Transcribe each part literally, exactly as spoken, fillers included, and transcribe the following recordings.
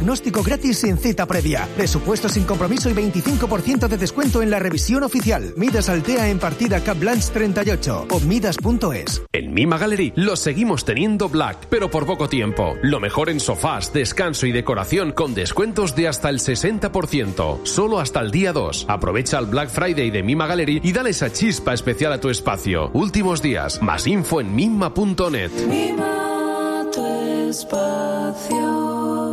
diagnóstico gratis sin cita previa. Presupuesto sin compromiso y veinticinco por ciento de descuento en la revisión oficial. Midas Altea en partida Cap Blanche treinta y ocho o midas punto es. En Mima Gallery lo seguimos teniendo black, pero por poco tiempo. Lo mejor en sofás, descanso y decoración con descuentos de hasta el sesenta por ciento. Solo hasta el día dos. Aprovecha el Black Friday de Mima Gallery y dale esa chispa especial a tu espacio. Últimos días. Más info en mima punto net. Mima tu espacio.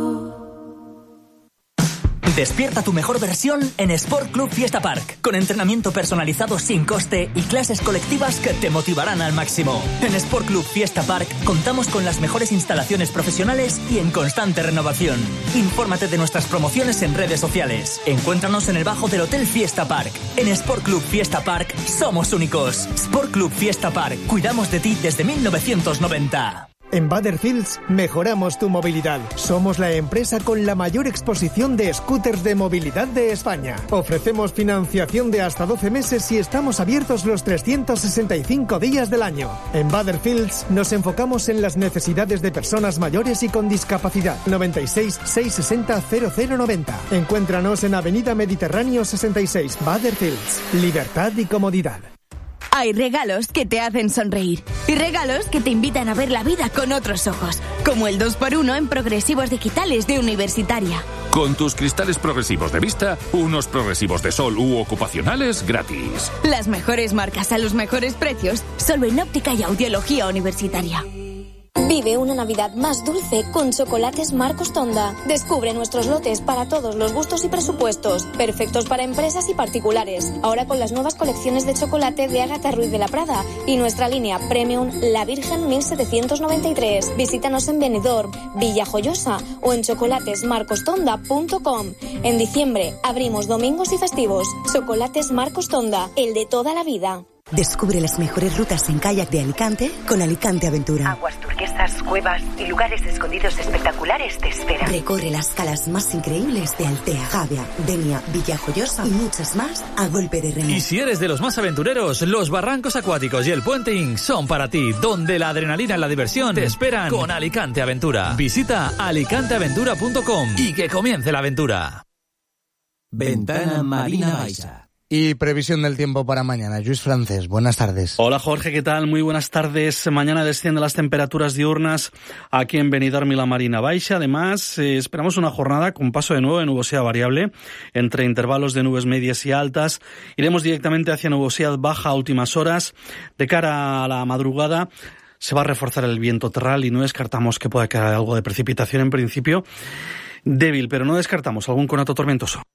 Despierta tu mejor versión en Sport Club Fiesta Park, con entrenamiento personalizado sin coste y clases colectivas que te motivarán al máximo. En Sport Club Fiesta Park contamos con las mejores instalaciones profesionales y en constante renovación. Infórmate de nuestras promociones en redes sociales. Encuéntranos en el bajo del Hotel Fiesta Park. En Sport Club Fiesta Park somos únicos. Sport Club Fiesta Park, cuidamos de ti desde mil novecientos noventa. En Butterfields mejoramos tu movilidad. Somos la empresa con la mayor exposición de scooters de movilidad de España. Ofrecemos financiación de hasta doce meses y estamos abiertos los trescientos sesenta y cinco días del año. En Butterfields nos enfocamos en las necesidades de personas mayores y con discapacidad. noventa y seis, seiscientos sesenta, cero cero noventa. Encuéntranos en Avenida Mediterráneo sesenta y seis. Butterfields. Libertad y comodidad. Hay regalos que te hacen sonreír y regalos que te invitan a ver la vida con otros ojos, como el dos por uno en progresivos digitales de Universitaria. Con tus cristales progresivos de vista, unos progresivos de sol u ocupacionales gratis. Las mejores marcas a los mejores precios, solo en Óptica y Audiología Universitaria. Vive una Navidad más dulce con Chocolates Marcos Tonda. Descubre nuestros lotes para todos los gustos y presupuestos, perfectos para empresas y particulares. Ahora con las nuevas colecciones de chocolate de Ágata Ruiz de la Prada y nuestra línea Premium La Virgen mil setecientos noventa y tres. Visítanos en Benidorm, Villajoyosa o en chocolates marcos tonda punto com. En diciembre abrimos domingos y festivos. Chocolates Marcos Tonda, el de toda la vida. Descubre las mejores rutas en kayak de Alicante con Alicante Aventura. Aguas turquesas, cuevas y lugares escondidos espectaculares te esperan. Recorre las calas más increíbles de Altea, Javia, Denia, Villajoyosa y muchas más a golpe de remo. Y si eres de los más aventureros, los barrancos acuáticos y el puenting son para ti, donde la adrenalina y la diversión te esperan con Alicante Aventura. Visita alicante aventura punto com y que comience la aventura. Ventana Marina Baixa. Y previsión del tiempo para mañana. Lluís Francés, buenas tardes. Hola Jorge, ¿qué tal? Muy buenas tardes. Mañana descienden las temperaturas diurnas aquí en Benidorm y la Marina Baixa. Además, eh, esperamos una jornada con paso de nuevo de nubosidad variable, entre intervalos de nubes medias y altas. Iremos directamente hacia nubosidad baja a últimas horas. De cara a la madrugada se va a reforzar el viento terral y no descartamos que pueda caer algo de precipitación en principio. Débil, pero no descartamos algún conato tormentoso.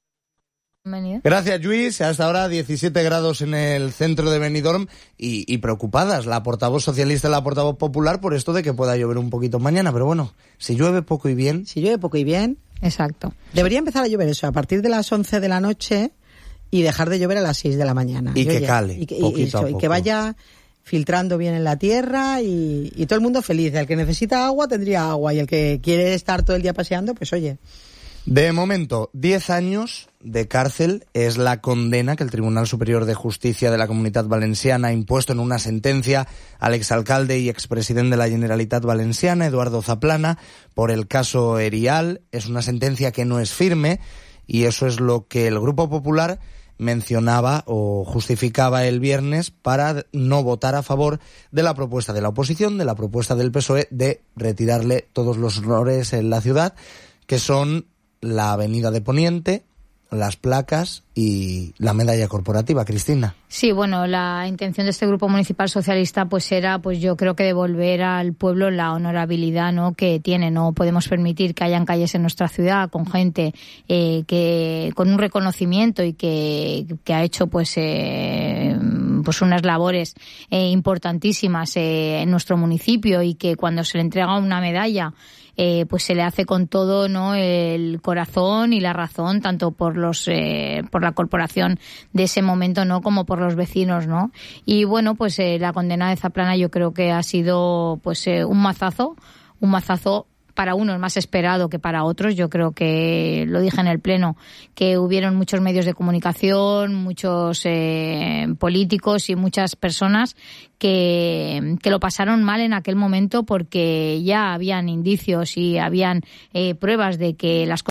Gracias, Lluís. Hasta ahora diecisiete grados en el centro de Benidorm y, y preocupadas la portavoz socialista y la portavoz popular por esto de que pueda llover un poquito mañana. Pero bueno, si llueve poco y bien... Si llueve poco y bien, exacto. Debería empezar a llover eso a partir de las once de la noche y dejar de llover a las seis de la mañana. Y, y que oye, cale, y que, poquito y, eso, a poco. Y que vaya filtrando bien en la tierra y, y todo el mundo feliz. El que necesita agua tendría agua y el que quiere estar todo el día paseando, pues oye... De momento, diez años de cárcel es la condena que el Tribunal Superior de Justicia de la Comunitat Valenciana ha impuesto en una sentencia al exalcalde y expresidente de la Generalitat Valenciana, Eduardo Zaplana, por el caso Erial. Es una sentencia que no es firme y eso es lo que el Grupo Popular mencionaba o justificaba el viernes para no votar a favor de la propuesta de la oposición, de la propuesta del P S O E de retirarle todos los honores en la ciudad, que son la avenida de Poniente, las placas y la medalla corporativa. Cristina. Sí, bueno, la intención de este grupo municipal socialista pues era, pues yo creo que devolver al pueblo la honorabilidad, ¿no?, que tiene. No podemos permitir que hayan calles en nuestra ciudad con gente eh, que con un reconocimiento y que, que ha hecho pues eh, pues unas labores eh, importantísimas eh, en nuestro municipio y que cuando se le entrega una medalla Eh, pues se le hace con todo, ¿no?, el corazón y la razón, tanto por los eh, por la corporación de ese momento, ¿no?, como por los vecinos, ¿no? Y bueno, pues eh, la condena de Zaplana yo creo que ha sido pues eh, un mazazo, un mazazo para unos más esperado que para otros. Yo creo que, lo dije en el Pleno, que hubieron muchos medios de comunicación, muchos eh, políticos y muchas personas que, que lo pasaron mal en aquel momento porque ya habían indicios y habían eh, pruebas de que las cosas